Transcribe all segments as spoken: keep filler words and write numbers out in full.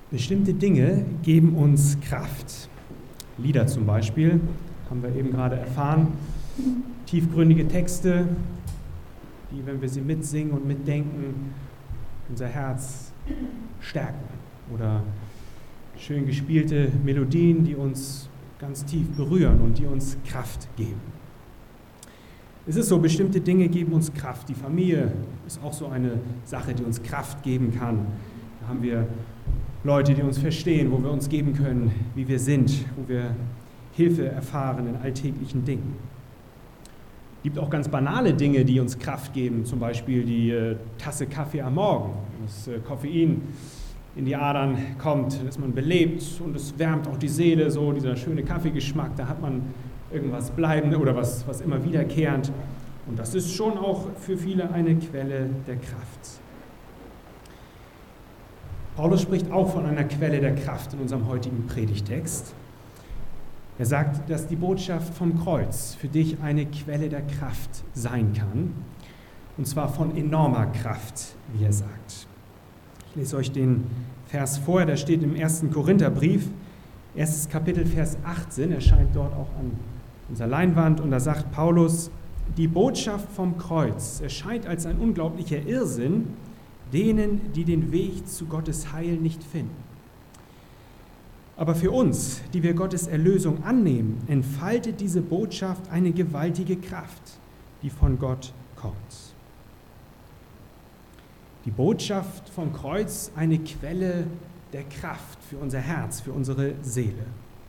Bestimmte Dinge geben uns Kraft. Lieder zum Beispiel, haben wir eben gerade erfahren, tiefgründige Texte, die, wenn wir sie mitsingen und mitdenken, unser Herz stärken. Oder schön gespielte Melodien, die uns ganz tief berühren und die uns Kraft geben. Es ist so, bestimmte Dinge geben uns Kraft. Die Familie ist auch so eine Sache, die uns Kraft geben kann. Da haben wir Leute, die uns verstehen, wo wir uns geben können, wie wir sind, wo wir Hilfe erfahren in alltäglichen Dingen. Es gibt auch ganz banale Dinge, die uns Kraft geben, zum Beispiel die äh, Tasse Kaffee am Morgen. Das äh, Koffein in die Adern kommt, ist man belebt und es wärmt auch die Seele, so dieser schöne Kaffeegeschmack, da hat man irgendwas Bleibendes oder was, was immer wiederkehrend. Und das ist schon auch für viele eine Quelle der Kraft. Paulus spricht auch von einer Quelle der Kraft in unserem heutigen Predigtext. Er sagt, dass die Botschaft vom Kreuz für dich eine Quelle der Kraft sein kann, und zwar von enormer Kraft, wie er sagt. Ich lese euch den Vers vor, der steht im ersten Korintherbrief, erstes Kapitel, Vers achtzehn, erscheint dort auch an unserer Leinwand, und da sagt Paulus: Die Botschaft vom Kreuz erscheint als ein unglaublicher Irrsinn denen, die den Weg zu Gottes Heil nicht finden. Aber für uns, die wir Gottes Erlösung annehmen, entfaltet diese Botschaft eine gewaltige Kraft, die von Gott kommt. Die Botschaft vom Kreuz, eine Quelle der Kraft für unser Herz, für unsere Seele.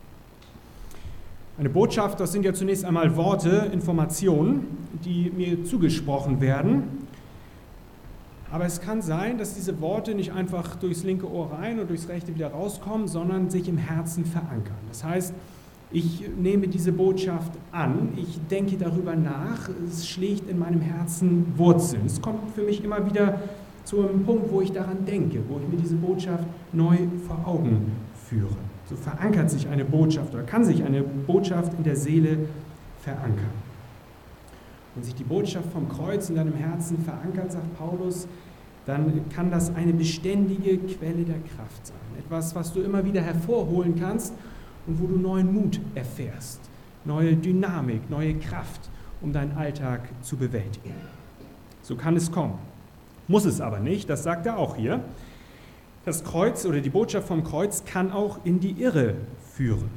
Eine Botschaft, das sind ja zunächst einmal Worte, Informationen, die mir zugesprochen werden. Aber es kann sein, dass diese Worte nicht einfach durchs linke Ohr rein und durchs rechte wieder rauskommen, sondern sich im Herzen verankern. Das heißt, ich nehme diese Botschaft an, ich denke darüber nach, es schlägt in meinem Herzen Wurzeln. Es kommt für mich immer wieder zu einem Punkt, wo ich daran denke, wo ich mir diese Botschaft neu vor Augen führe. So verankert sich eine Botschaft oder kann sich eine Botschaft in der Seele verankern. Wenn sich die Botschaft vom Kreuz in deinem Herzen verankert, sagt Paulus, dann kann das eine beständige Quelle der Kraft sein. Etwas, was du immer wieder hervorholen kannst und wo du neuen Mut erfährst, neue Dynamik, neue Kraft, um deinen Alltag zu bewältigen. So kann es kommen. Muss es aber nicht, das sagt er auch hier. Das Kreuz oder die Botschaft vom Kreuz kann auch in die Irre führen.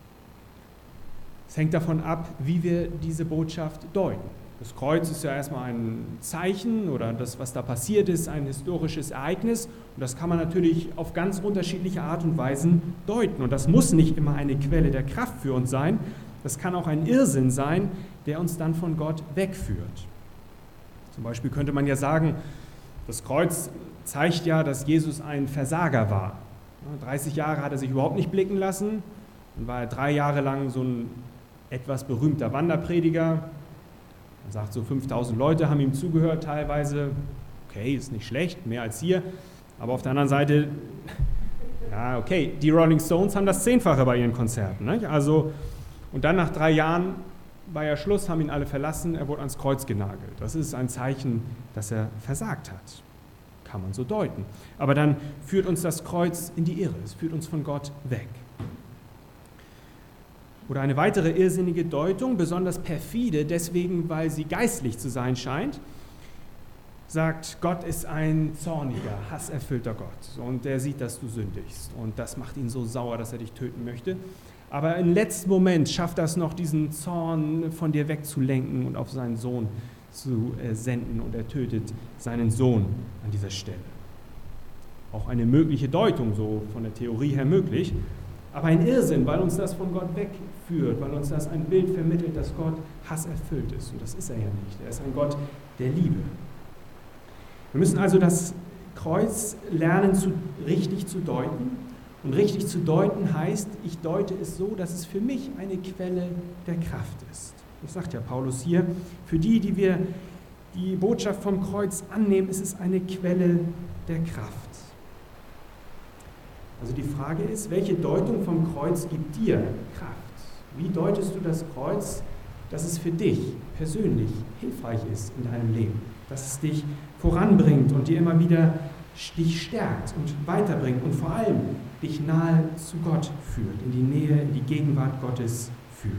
Es hängt davon ab, wie wir diese Botschaft deuten. Das Kreuz ist ja erstmal ein Zeichen oder das, was da passiert ist, ein historisches Ereignis. Und das kann man natürlich auf ganz unterschiedliche Art und Weisen deuten. Und das muss nicht immer eine Quelle der Kraft für uns sein. Das kann auch ein Irrsinn sein, der uns dann von Gott wegführt. Zum Beispiel könnte man ja sagen, das Kreuz zeigt ja, dass Jesus ein Versager war. dreißig Jahre hat er sich überhaupt nicht blicken lassen. Dann war er drei Jahre lang so ein etwas berühmter Wanderprediger. Man sagt, so fünftausend Leute haben ihm zugehört teilweise. Okay, ist nicht schlecht, mehr als hier. Aber auf der anderen Seite, ja okay, die Rolling Stones haben das Zehnfache bei ihren Konzerten. Nicht? Also, und dann nach drei Jahren war ja Schluss, haben ihn alle verlassen, er wurde ans Kreuz genagelt. Das ist ein Zeichen, dass er versagt hat. Kann man so deuten. Aber dann führt uns das Kreuz in die Irre, es führt uns von Gott weg. Oder eine weitere irrsinnige Deutung, besonders perfide, deswegen, weil sie geistlich zu sein scheint, sagt, Gott ist ein zorniger, hasserfüllter Gott und der sieht, dass du sündigst und das macht ihn so sauer, dass er dich töten möchte. Aber im letzten Moment schafft das noch, diesen Zorn von dir wegzulenken und auf seinen Sohn zu senden und er tötet seinen Sohn an dieser Stelle. Auch eine mögliche Deutung, so von der Theorie her möglich, aber ein Irrsinn, weil uns das von Gott wegführt, weil uns das ein Bild vermittelt, dass Gott hasserfüllt ist. Und das ist er ja nicht. Er ist ein Gott der Liebe. Wir müssen also das Kreuz lernen, zu, richtig zu deuten. Und richtig zu deuten heißt, ich deute es so, dass es für mich eine Quelle der Kraft ist. Das sagt ja Paulus hier. Für die, die wir die Botschaft vom Kreuz annehmen, ist es eine Quelle der Kraft. Also die Frage ist, welche Deutung vom Kreuz gibt dir Kraft? Wie deutest du das Kreuz, dass es für dich persönlich hilfreich ist in deinem Leben? Dass es dich voranbringt und dir immer wieder dich stärkt und weiterbringt und vor allem dich nahe zu Gott führt, in die Nähe, in die Gegenwart Gottes führt.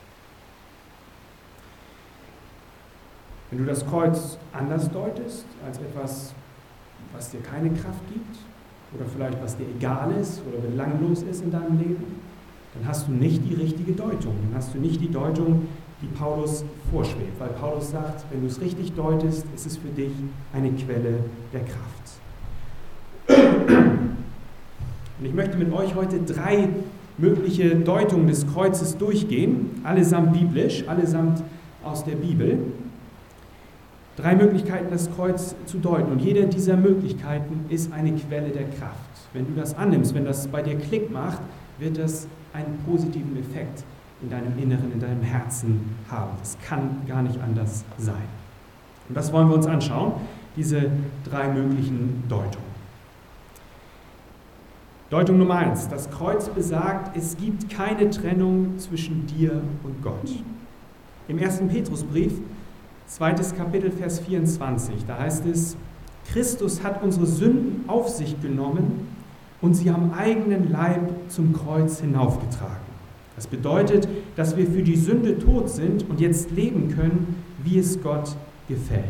Wenn du das Kreuz anders deutest, als etwas, was dir keine Kraft gibt, oder vielleicht was dir egal ist oder belanglos ist in deinem Leben, dann hast du nicht die richtige Deutung. Dann hast du nicht die Deutung, die Paulus vorschwebt. Weil Paulus sagt, wenn du es richtig deutest, ist es für dich eine Quelle der Kraft. Und ich möchte mit euch heute drei mögliche Deutungen des Kreuzes durchgehen, allesamt biblisch, allesamt aus der Bibel. Drei Möglichkeiten, das Kreuz zu deuten. Und jede dieser Möglichkeiten ist eine Quelle der Kraft. Wenn du das annimmst, wenn das bei dir Klick macht, wird das einen positiven Effekt in deinem Inneren, in deinem Herzen haben. Das kann gar nicht anders sein. Und das wollen wir uns anschauen, diese drei möglichen Deutungen. Deutung Nummer eins. Das Kreuz besagt, es gibt keine Trennung zwischen dir und Gott. Im ersten Petrusbrief, zweites Kapitel, Vers vierundzwanzig, da heißt es, Christus hat unsere Sünden auf sich genommen und sie am eigenen Leib zum Kreuz hinaufgetragen. Das bedeutet, dass wir für die Sünde tot sind und jetzt leben können, wie es Gott gefällt.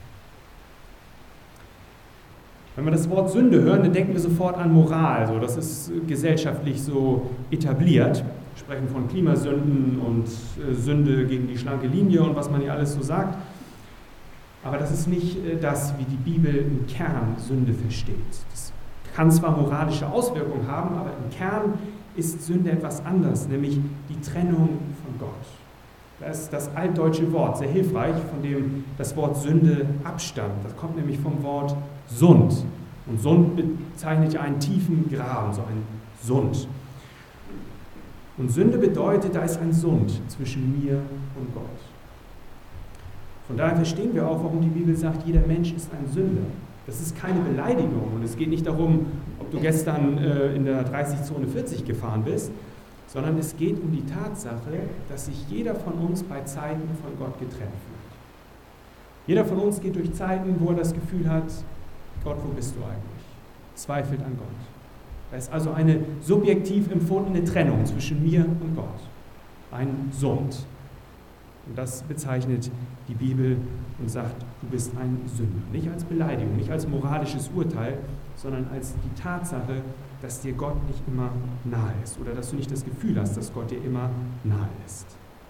Wenn wir das Wort Sünde hören, dann denken wir sofort an Moral. So, das ist gesellschaftlich so etabliert. Wir sprechen von Klimasünden und äh, Sünde gegen die schlanke Linie und was man hier alles so sagt. Aber das ist nicht äh, das, wie die Bibel im Kern Sünde versteht. Das kann zwar moralische Auswirkungen haben, aber im Kern ist Sünde etwas anderes, nämlich die Trennung von Gott. Das ist das altdeutsche Wort, sehr hilfreich, von dem das Wort Sünde abstammt. Das kommt nämlich vom Wort Sund. Und Sund bezeichnet ja einen tiefen Graben, so ein Sund. Und Sünde bedeutet, da ist ein Sund zwischen mir und Gott. Von daher verstehen wir auch, warum die Bibel sagt, jeder Mensch ist ein Sünder. Das ist keine Beleidigung und es geht nicht darum, ob du gestern äh, in der dreißig-Zone vierzig gefahren bist, sondern es geht um die Tatsache, dass sich jeder von uns bei Zeiten von Gott getrennt fühlt. Jeder von uns geht durch Zeiten, wo er das Gefühl hat, Gott, wo bist du eigentlich? Zweifelt an Gott. Da ist also eine subjektiv empfundene Trennung zwischen mir und Gott. Ein Sund. Und das bezeichnet die Bibel und sagt, du bist ein Sünder. Nicht als Beleidigung, nicht als moralisches Urteil, sondern als die Tatsache, dass dir Gott nicht immer nahe ist oder dass du nicht das Gefühl hast, dass Gott dir immer nahe ist.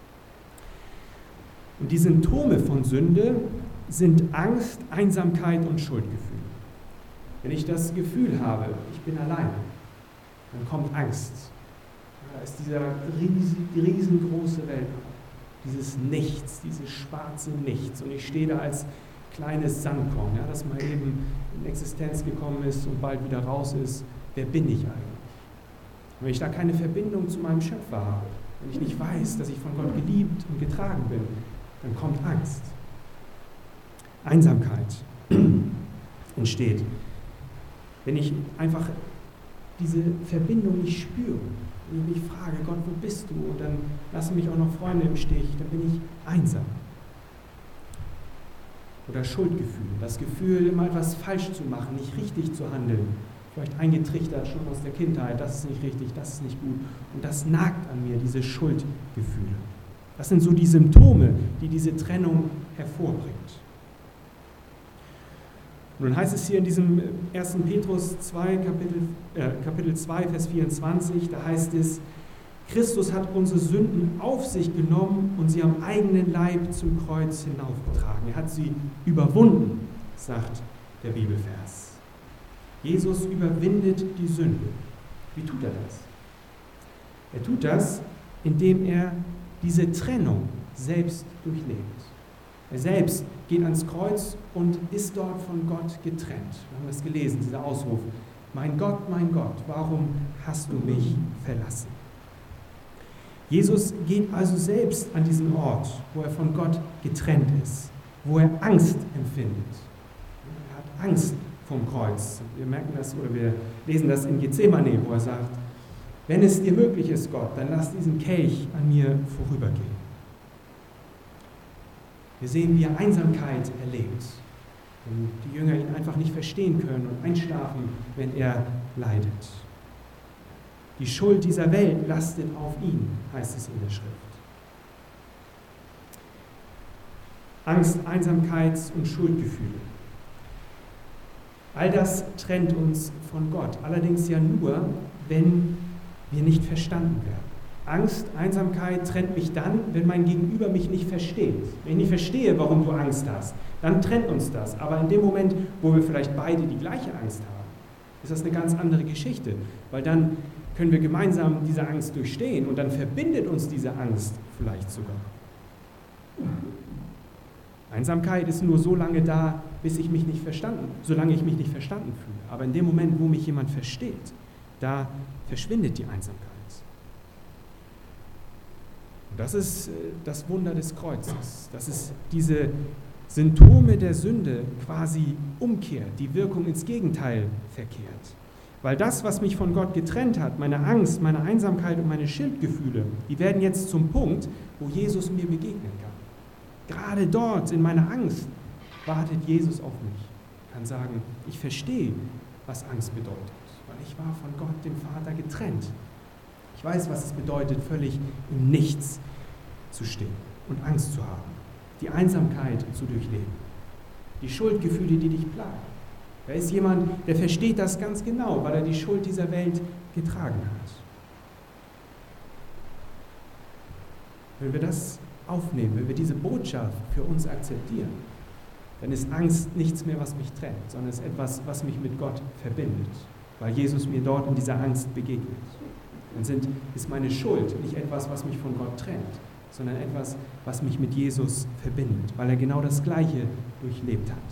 Und die Symptome von Sünde sind Angst, Einsamkeit und Schuldgefühl. Wenn ich das Gefühl habe, ich bin alleine, dann kommt Angst. Da ist dieser riesig, riesengroße Welt. Dieses Nichts, dieses schwarze Nichts. Und ich stehe da als kleines Sandkorn, ja, das mal eben in Existenz gekommen ist und bald wieder raus ist. Wer bin ich eigentlich? Und wenn ich da keine Verbindung zu meinem Schöpfer habe, wenn ich nicht weiß, dass ich von Gott geliebt und getragen bin, dann kommt Angst. Einsamkeit entsteht. Wenn ich einfach diese Verbindung nicht spüre, wenn ich mich frage, Gott, wo bist du? Und dann lassen mich auch noch Freunde im Stich, dann bin ich einsam. Oder Schuldgefühl, das Gefühl, immer etwas falsch zu machen, nicht richtig zu handeln. Vielleicht eingetrichtert schon aus der Kindheit, das ist nicht richtig, das ist nicht gut. Und das nagt an mir, diese Schuldgefühle. Das sind so die Symptome, die diese Trennung hervorbringt. Und nun heißt es hier in diesem ersten Petrus zwei, Kapitel, äh, Kapitel zwei, Vers vierundzwanzig, da heißt es, Christus hat unsere Sünden auf sich genommen und sie am eigenen Leib zum Kreuz hinaufgetragen. Er hat sie überwunden, sagt der Bibelvers. Jesus überwindet die Sünde. Wie tut er das? Er tut das, indem er diese Trennung selbst durchlebt. Er selbst geht ans Kreuz und ist dort von Gott getrennt. Wir haben das gelesen, dieser Ausruf. Mein Gott, mein Gott, warum hast du mich verlassen? Jesus geht also selbst an diesen Ort, wo er von Gott getrennt ist, wo er Angst empfindet. Er hat Angst vom Kreuz. Wir merken das oder wir lesen das in Gethsemane, wo er sagt, wenn es dir möglich ist, Gott, dann lass diesen Kelch an mir vorübergehen. Wir sehen, wie er Einsamkeit erlebt. wenn die Jünger ihn einfach nicht verstehen können und einschlafen, wenn er leidet. Die Schuld dieser Welt lastet auf ihn, heißt es in der Schrift. Angst, Einsamkeit und Schuldgefühle. All das trennt uns von Gott, allerdings ja nur, wenn wir nicht verstanden werden. Angst, Einsamkeit trennt mich dann, wenn mein Gegenüber mich nicht versteht. Wenn ich nicht verstehe, warum du Angst hast, dann trennt uns das. Aber in dem Moment, wo wir vielleicht beide die gleiche Angst haben, ist das eine ganz andere Geschichte, weil dann können wir gemeinsam diese Angst durchstehen und dann verbindet uns diese Angst vielleicht sogar. Einsamkeit ist nur so lange da, bis ich mich nicht verstanden, solange ich mich nicht verstanden fühle. Aber in dem Moment, wo mich jemand versteht, da verschwindet die Einsamkeit. Und das ist das Wunder des Kreuzes. Das ist diese Symptome der Sünde quasi umkehrt, die Wirkung ins Gegenteil verkehrt. Weil das, was mich von Gott getrennt hat, meine Angst, meine Einsamkeit und meine Schuldgefühle, die werden jetzt zum Punkt, wo Jesus mir begegnen kann. Gerade dort, in meiner Angst, wartet Jesus auf mich. Ich kann sagen, ich verstehe, was Angst bedeutet, weil ich war von Gott, dem Vater, getrennt. Ich weiß, was es bedeutet, völlig im Nichts zu stehen und Angst zu haben, die Einsamkeit zu durchleben, die Schuldgefühle, die dich plagen. Da ist jemand, der versteht das ganz genau, weil er die Schuld dieser Welt getragen hat. Wenn wir das aufnehmen, wenn wir diese Botschaft für uns akzeptieren, dann ist Angst nichts mehr, was mich trennt, sondern es ist etwas, was mich mit Gott verbindet, weil Jesus mir dort in dieser Angst begegnet. Dann sind, ist meine Schuld nicht etwas, was mich von Gott trennt, sondern etwas, was mich mit Jesus verbindet, weil er genau das Gleiche durchlebt hat.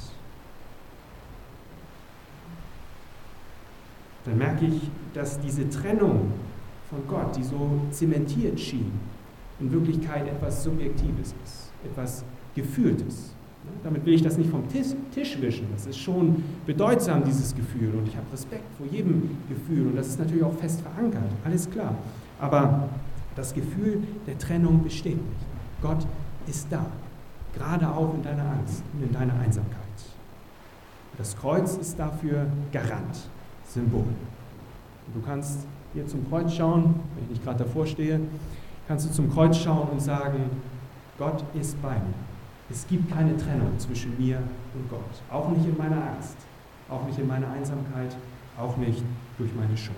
Dann merke ich, dass diese Trennung von Gott, die so zementiert schien, in Wirklichkeit etwas Subjektives ist, etwas Gefühltes. Damit will ich das nicht vom Tisch, Tisch wischen. Das ist schon bedeutsam, dieses Gefühl. Und ich habe Respekt vor jedem Gefühl. Und das ist natürlich auch fest verankert, alles klar. Aber das Gefühl der Trennung besteht nicht. Gott ist da, gerade auch in deiner Angst und in deiner Einsamkeit. Das Kreuz ist dafür Garant, Symbol. Und du kannst hier zum Kreuz schauen, wenn ich nicht gerade davor stehe, kannst du zum Kreuz schauen und sagen, Gott ist bei mir. Es gibt keine Trennung zwischen mir und Gott. Auch nicht in meiner Angst, auch nicht in meiner Einsamkeit, auch nicht durch meine Schuld.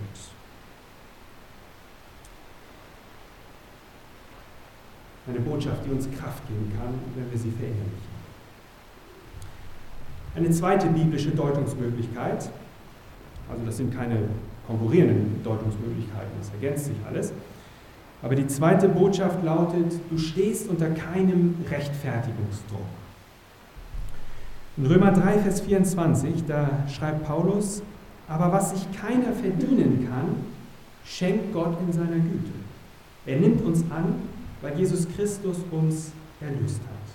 Eine Botschaft, die uns Kraft geben kann, wenn wir sie verinnerlichen. Eine zweite biblische Deutungsmöglichkeit, also das sind keine konkurrierenden Deutungsmöglichkeiten, das ergänzt sich alles, aber die zweite Botschaft lautet, du stehst unter keinem Rechtfertigungsdruck. In Römer drei, Vers vierundzwanzig, da schreibt Paulus, aber was sich keiner verdienen kann, schenkt Gott in seiner Güte. Er nimmt uns an, weil Jesus Christus uns erlöst hat.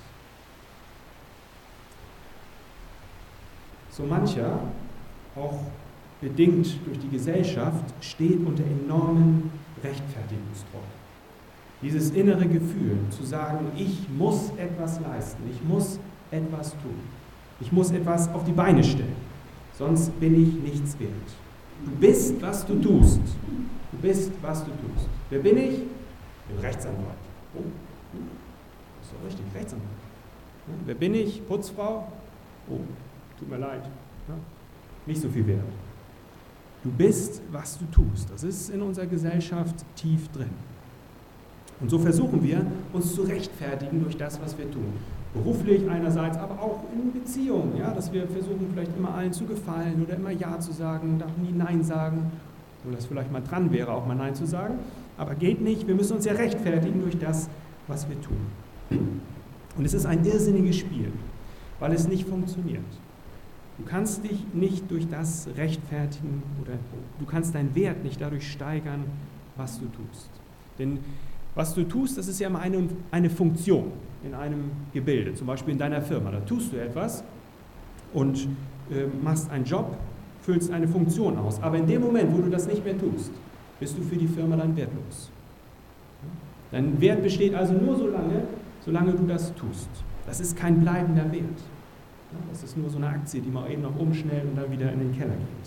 So mancher, auch bedingt durch die Gesellschaft, steht unter enormem Rechtfertigungsdruck. Dieses innere Gefühl, zu sagen, ich muss etwas leisten, ich muss etwas tun, ich muss etwas auf die Beine stellen, sonst bin ich nichts wert. Du bist, was du tust. Du bist, was du tust. Wer bin ich? Ich bin Rechtsanwalt. Oh, das ist doch richtig, Rechtsanwalt. Ja, wer bin ich? Putzfrau? Oh, tut mir leid. Ja, nicht so viel wert. Du bist, was du tust. Das ist in unserer Gesellschaft tief drin. Und so versuchen wir, uns zu rechtfertigen durch das, was wir tun. Beruflich einerseits, aber auch in Beziehungen. Ja, dass wir versuchen, vielleicht immer allen zu gefallen oder immer Ja zu sagen, darf nie Nein sagen. Obwohl das vielleicht mal dran wäre, auch mal Nein zu sagen. Aber geht nicht. Wir müssen uns ja rechtfertigen durch das, was wir tun. Und es ist ein irrsinniges Spiel, weil es nicht funktioniert. Du kannst dich nicht durch das rechtfertigen oder du kannst deinen Wert nicht dadurch steigern, was du tust. Denn was du tust, das ist ja immer eine, eine Funktion in einem Gebilde, zum Beispiel in deiner Firma. Da tust du etwas und äh, machst einen Job, füllst eine Funktion aus. Aber in dem Moment, wo du das nicht mehr tust, bist du für die Firma dann wertlos. Dein Wert besteht also nur so lange, solange du das tust. Das ist kein bleibender Wert. Das ist nur so eine Aktie, die man eben noch umschnellt und dann wieder in den Keller geht.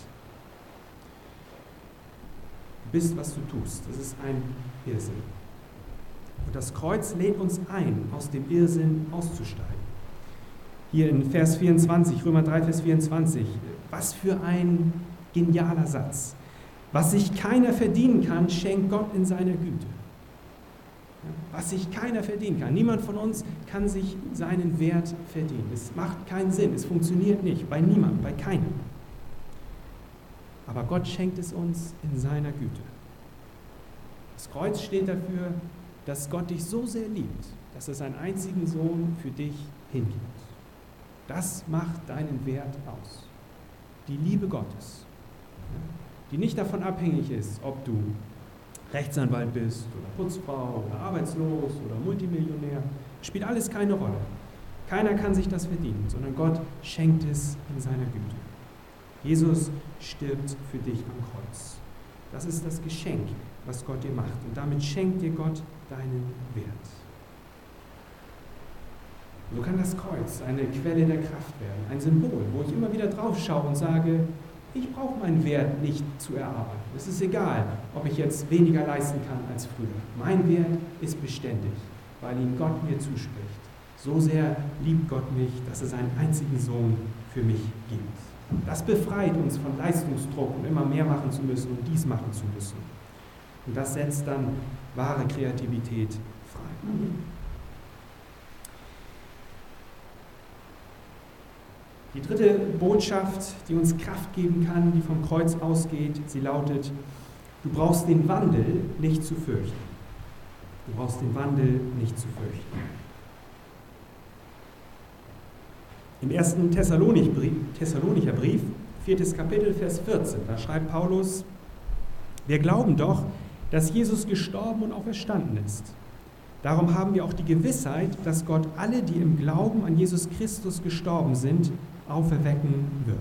Du bist, was du tust. Das ist ein Irrsinn. Und das Kreuz lädt uns ein, aus dem Irrsinn auszusteigen. Hier in Vers vierundzwanzig, Römer drei, Vers vierundzwanzig. Was für ein genialer Satz. Was sich keiner verdienen kann, schenkt Gott in seiner Güte. Was sich keiner verdienen kann. Niemand von uns kann sich seinen Wert verdienen. Es macht keinen Sinn, es funktioniert nicht, bei niemandem, bei keinem. Aber Gott schenkt es uns in seiner Güte. Das Kreuz steht dafür, dass Gott dich so sehr liebt, dass er seinen einzigen Sohn für dich hingibt. Das macht deinen Wert aus. Die Liebe Gottes, die nicht davon abhängig ist, ob du Rechtsanwalt bist oder Putzfrau oder arbeitslos oder Multimillionär, spielt alles keine Rolle. Keiner kann sich das verdienen, sondern Gott schenkt es in seiner Güte. Jesus stirbt für dich am Kreuz. Das ist das Geschenk, was Gott dir macht. Und damit schenkt dir Gott deinen Wert. So kann das Kreuz eine Quelle der Kraft werden, ein Symbol, wo ich immer wieder drauf schaue und sage, ich brauche meinen Wert nicht zu erarbeiten. Es ist egal, ob ich jetzt weniger leisten kann als früher. Mein Wert ist beständig, weil ihn Gott mir zuspricht. So sehr liebt Gott mich, dass er seinen einzigen Sohn für mich gibt. Das befreit uns von Leistungsdruck und immer mehr machen zu müssen und dies machen zu müssen. Und das setzt dann wahre Kreativität frei. Die dritte Botschaft, die uns Kraft geben kann, die vom Kreuz ausgeht, sie lautet, du brauchst den Wandel nicht zu fürchten. Du brauchst den Wandel nicht zu fürchten. Im ersten Thessalonicher Brief, viertes Kapitel, Vers vierzehn, da schreibt Paulus, wir glauben doch, dass Jesus gestorben und auferstanden ist. Darum haben wir auch die Gewissheit, dass Gott alle, die im Glauben an Jesus Christus gestorben sind, auferwecken wird.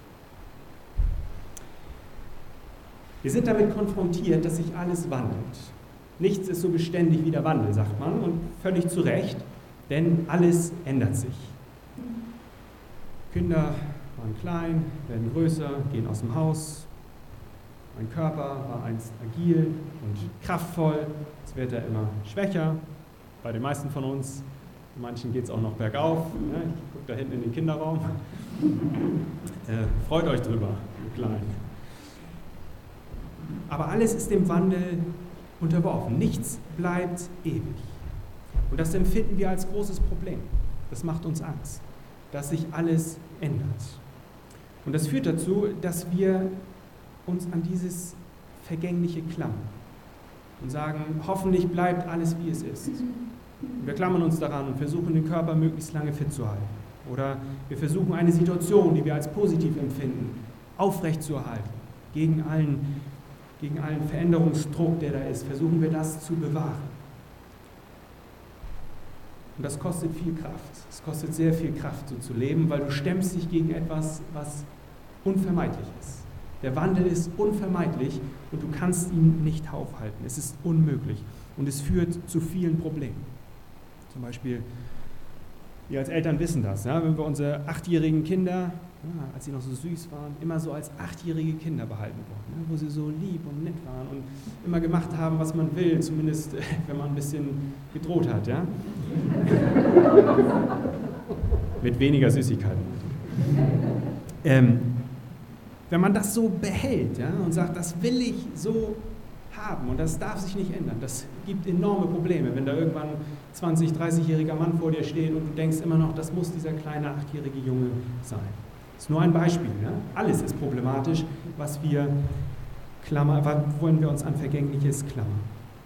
Wir sind damit konfrontiert, dass sich alles wandelt. Nichts ist so beständig wie der Wandel, sagt man, und völlig zu Recht, denn alles ändert sich. Kinder waren klein, werden größer, gehen aus dem Haus. Mein Körper war einst agil und kraftvoll, jetzt wird er immer schwächer, bei den meisten von uns. Bei manchen geht es auch noch bergauf. Ja, ich gucke da hinten in den Kinderraum. Äh, freut euch drüber, klein. Aber alles ist dem Wandel unterworfen. Nichts bleibt ewig. Und das empfinden wir als großes Problem. Das macht uns Angst, dass sich alles ändert. Und das führt dazu, dass wir uns an dieses Vergängliche klammern und sagen, hoffentlich bleibt alles, wie es ist. Und wir klammern uns daran und versuchen, den Körper möglichst lange fit zu halten. Oder wir versuchen, eine Situation, die wir als positiv empfinden, aufrechtzuerhalten. Gegen allen, gegen allen Veränderungsdruck, der da ist, versuchen wir das zu bewahren. Und das kostet viel Kraft. Es kostet sehr viel Kraft, so zu leben, weil du stemmst dich gegen etwas, was unvermeidlich ist. Der Wandel ist unvermeidlich und du kannst ihn nicht aufhalten. Es ist unmöglich und es führt zu vielen Problemen. Zum Beispiel, wir als Eltern wissen das, ja, wenn wir unsere achtjährigen Kinder, ja, als sie noch so süß waren, immer so als achtjährige Kinder behalten wollten, ja, wo sie so lieb und nett waren und immer gemacht haben, was man will, zumindest wenn man ein bisschen gedroht hat. Ja? Mit weniger Süßigkeiten. Ähm, wenn man das so behält, ja, und sagt, das will ich so haben und das darf sich nicht ändern, das gibt enorme Probleme, wenn da irgendwann ein zwanzig-, dreißigjähriger Mann vor dir steht und du denkst immer noch, das muss dieser kleine achtjährige Junge sein. Das ist nur ein Beispiel. Ja? Alles ist problematisch, was wir klammern, wollen wir uns an Vergängliches klammern.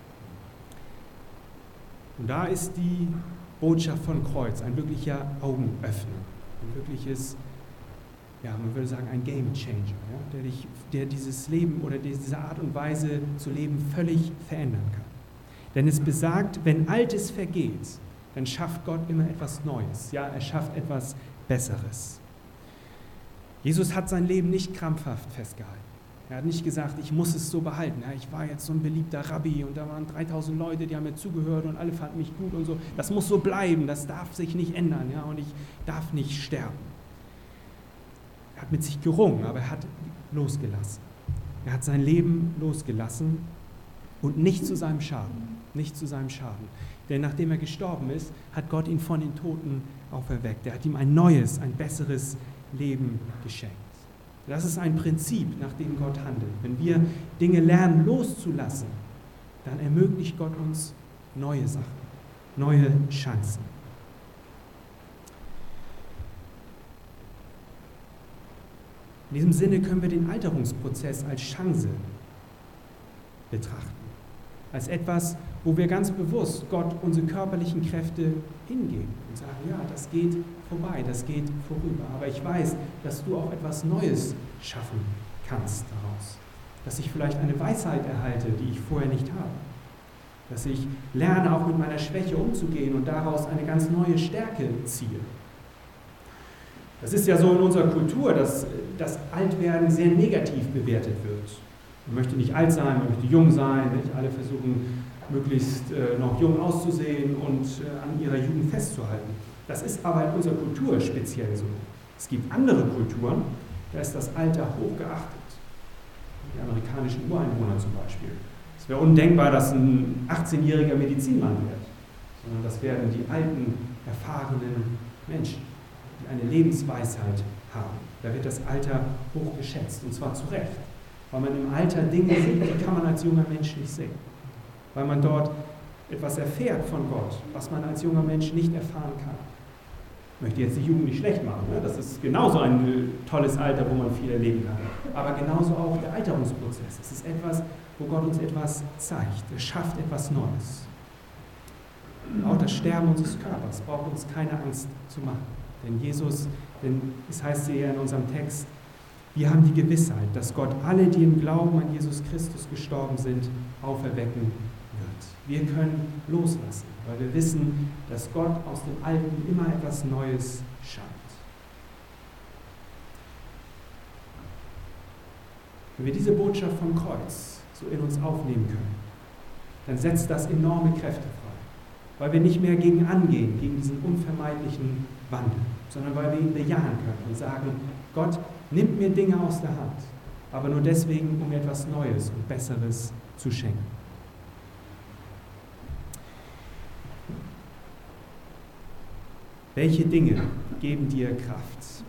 Und da ist die Botschaft von Kreuz ein wirklicher Augenöffner, ein wirkliches, ja, man würde sagen, ein Game Changer, ja, der, dich, der dieses Leben oder diese Art und Weise zu leben völlig verändern kann. Denn es besagt, wenn Altes vergeht, dann schafft Gott immer etwas Neues. Ja, er schafft etwas Besseres. Jesus hat sein Leben nicht krampfhaft festgehalten. Er hat nicht gesagt, ich muss es so behalten. Ja, ich war jetzt so ein beliebter Rabbi und da waren dreitausend Leute, die haben mir zugehört und alle fanden mich gut und so. Das muss so bleiben, das darf sich nicht ändern, ja, und ich darf nicht sterben. Er hat mit sich gerungen, aber er hat losgelassen. Er hat sein Leben losgelassen und nicht zu seinem Schaden, nicht zu seinem Schaden. Denn nachdem er gestorben ist, hat Gott ihn von den Toten auferweckt. Er hat ihm ein neues, ein besseres Leben geschenkt. Das ist ein Prinzip, nach dem Gott handelt. Wenn wir Dinge lernen loszulassen, dann ermöglicht Gott uns neue Sachen, neue Chancen. In diesem Sinne können wir den Alterungsprozess als Chance betrachten. Als etwas, wo wir ganz bewusst Gott unsere körperlichen Kräfte hingeben und sagen, ja, das geht vorbei, das geht vorüber. Aber ich weiß, dass du auch etwas Neues schaffen kannst daraus. Dass ich vielleicht eine Weisheit erhalte, die ich vorher nicht habe. Dass ich lerne, auch mit meiner Schwäche umzugehen und daraus eine ganz neue Stärke ziehe. Das ist ja so in unserer Kultur, dass das Altwerden sehr negativ bewertet wird. Man möchte nicht alt sein, man möchte jung sein. Nicht? Alle versuchen, möglichst äh, noch jung auszusehen und äh, an ihrer Jugend festzuhalten. Das ist aber in unserer Kultur speziell so. Es gibt andere Kulturen, da ist das Alter hochgeachtet. Die amerikanischen Ureinwohner zum Beispiel. Es wäre undenkbar, dass ein achtzehnjähriger Medizinmann wird, sondern das werden die alten, erfahrenen Menschen, die eine Lebensweisheit haben. Da wird das Alter hoch geschätzt, und zwar zu Recht. Weil man im Alter Dinge sieht, die kann man als junger Mensch nicht sehen. Weil man dort etwas erfährt von Gott, was man als junger Mensch nicht erfahren kann. Ich möchte jetzt die Jugend nicht schlecht machen. Ne? Das ist genauso ein tolles Alter, wo man viel erleben kann. Aber genauso auch der Alterungsprozess. Es ist etwas, wo Gott uns etwas zeigt. Er schafft etwas Neues. Und auch das Sterben unseres Körpers braucht uns keine Angst zu machen. Denn Jesus, denn es heißt hier in unserem Text, wir haben die Gewissheit, dass Gott alle, die im Glauben an Jesus Christus gestorben sind, auferwecken wird. Wir können loslassen, weil wir wissen, dass Gott aus dem Alten immer etwas Neues schafft. Wenn wir diese Botschaft vom Kreuz so in uns aufnehmen können, dann setzt das enorme Kräfte frei, weil wir nicht mehr gegen angehen, gegen diesen unvermeidlichen Wandel, sondern weil wir ihn bejahen können und sagen, Gott nimmt mir Dinge aus der Hand, aber nur deswegen, um mir etwas Neues und Besseres zu schenken. Welche Dinge geben dir Kraft?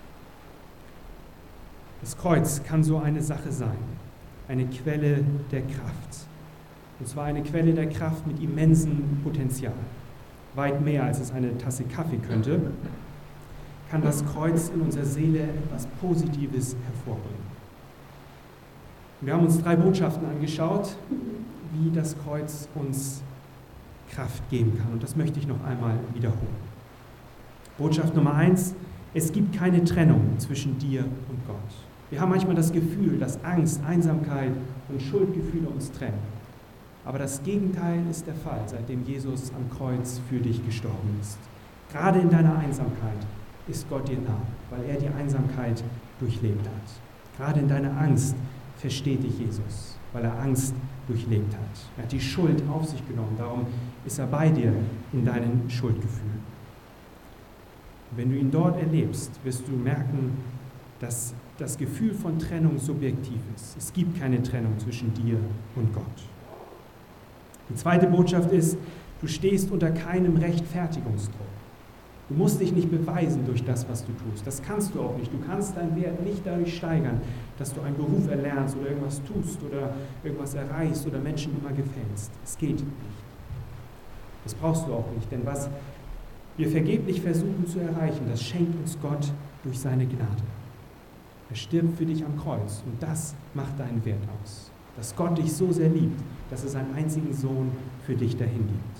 Das Kreuz kann so eine Sache sein, eine Quelle der Kraft. Und zwar eine Quelle der Kraft mit immensem Potenzial. Weit mehr, als es eine Tasse Kaffee könnte, kann das Kreuz in unserer Seele etwas Positives hervorbringen. Wir haben uns drei Botschaften angeschaut, wie das Kreuz uns Kraft geben kann. Und das möchte ich noch einmal wiederholen. Botschaft Nummer eins, es gibt keine Trennung zwischen dir und Gott. Wir haben manchmal das Gefühl, dass Angst, Einsamkeit und Schuldgefühle uns trennen. Aber das Gegenteil ist der Fall, seitdem Jesus am Kreuz für dich gestorben ist. Gerade in deiner Einsamkeit ist Gott dir nah, weil er die Einsamkeit durchlebt hat. Gerade in deiner Angst versteht dich Jesus, weil er Angst durchlebt hat. Er hat die Schuld auf sich genommen, darum ist er bei dir in deinen Schuldgefühlen. Und wenn du ihn dort erlebst, wirst du merken, dass das Gefühl von Trennung subjektiv ist. Es gibt keine Trennung zwischen dir und Gott. Die zweite Botschaft ist, du stehst unter keinem Rechtfertigungsdruck. Du musst dich nicht beweisen durch das, was du tust. Das kannst du auch nicht. Du kannst deinen Wert nicht dadurch steigern, dass du einen Beruf erlernst oder irgendwas tust oder irgendwas erreichst oder Menschen immer gefällst. Es geht nicht. Das brauchst du auch nicht, denn was wir vergeblich versuchen zu erreichen, das schenkt uns Gott durch seine Gnade. Er stirbt für dich am Kreuz und das macht deinen Wert aus. Dass Gott dich so sehr liebt, dass er seinen einzigen Sohn für dich dahin gibt.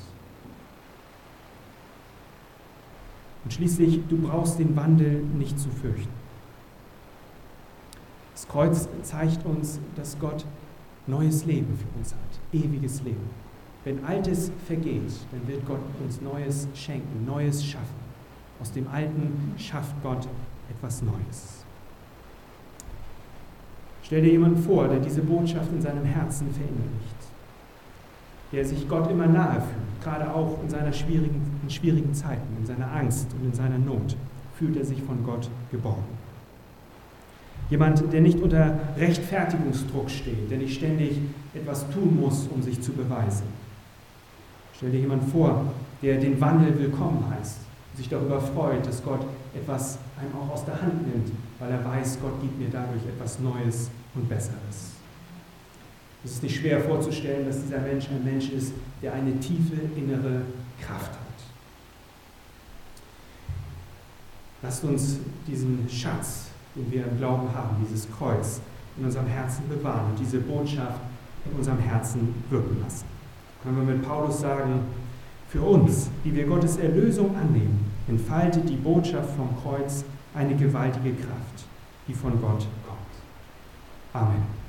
Und schließlich, du brauchst den Wandel nicht zu fürchten. Das Kreuz zeigt uns, dass Gott neues Leben für uns hat, ewiges Leben. Wenn Altes vergeht, dann wird Gott uns Neues schenken, Neues schaffen. Aus dem Alten schafft Gott etwas Neues. Stell dir jemanden vor, der diese Botschaft in seinem Herzen verinnerlicht, der sich Gott immer nahe fühlt, gerade auch in, seiner schwierigen, in schwierigen Zeiten, in seiner Angst und in seiner Not, fühlt er sich von Gott geborgen. Jemand, der nicht unter Rechtfertigungsdruck steht, der nicht ständig etwas tun muss, um sich zu beweisen. Stell dir jemanden vor, der den Wandel willkommen heißt, sich darüber freut, dass Gott etwas einem auch aus der Hand nimmt, weil er weiß, Gott gibt mir dadurch etwas Neues und Besseres. Es ist nicht schwer vorzustellen, dass dieser Mensch ein Mensch ist, der eine tiefe innere Kraft hat. Lasst uns diesen Schatz, den wir im Glauben haben, dieses Kreuz, in unserem Herzen bewahren und diese Botschaft in unserem Herzen wirken lassen. Können wir mit Paulus sagen, für uns, die wir Gottes Erlösung annehmen, entfaltet die Botschaft vom Kreuz eine gewaltige Kraft, die von Gott kommt. Amen.